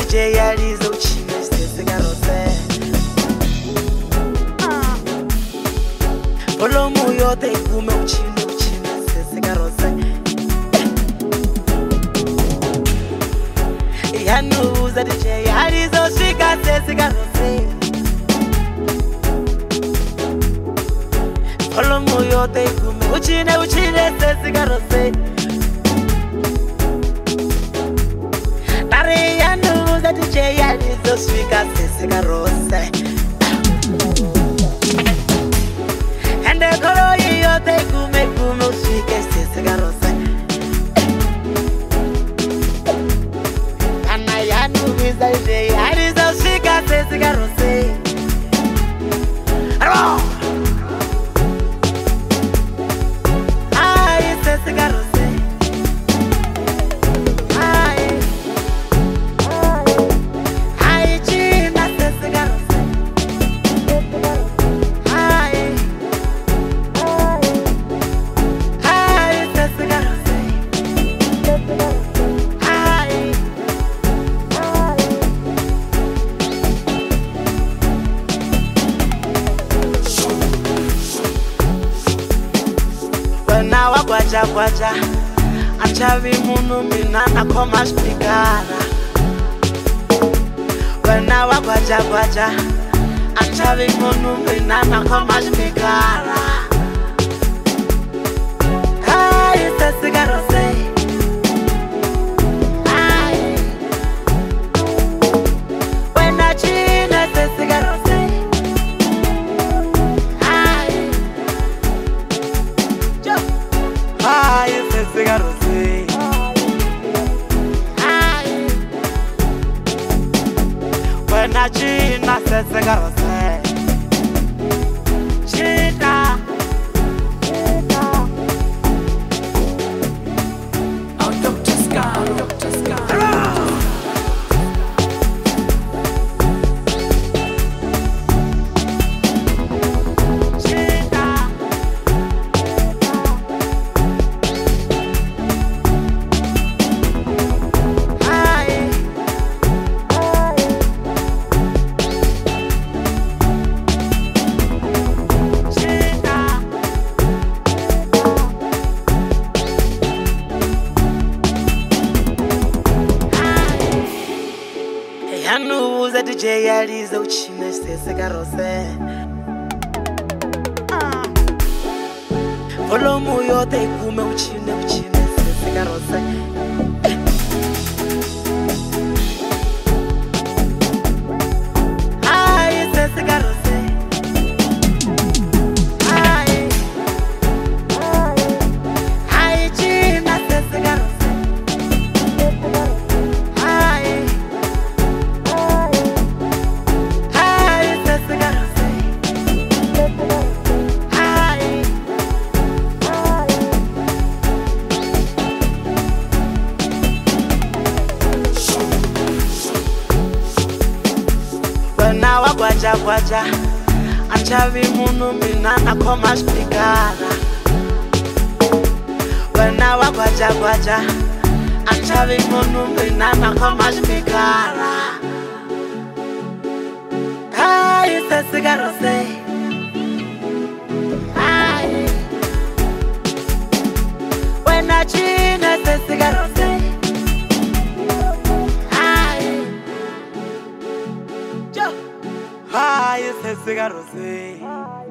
DJ yalizo uchine sesigarose Volume yote ikume uchine sesigarose Yanuza DJ yalizo shika sesigarose Volume yote ikume uchine sesigarose Yanuza DJ yalizo shika sesigarose Ende kolo yote ikume ushike sesigarose Yanuza DJ yalizo shika sesigarose Ay sesigarose Kwaja Anchavi munu minana koma spikara Wena wa kwaja Anchavi munu minana koma spikara Ay, sesigarose Ay Wena chine sesigarose Ay Ay, sesigarose Ay Wena china sesigarose China Oh, Dr. Scar, Dr. Scar Yanuza DJ yalizo uchine sesigarose Volume yote ikume uchine sesigarose Ay sesigarose Ay Ay china sesigarose Ay Wena wa kwaja Anchavi munu minana koma spikara Wena wa kwaja Anchavi munu minana koma spikara Ay sesigarose Ay Wena chine sesigarose Ay, sesigarose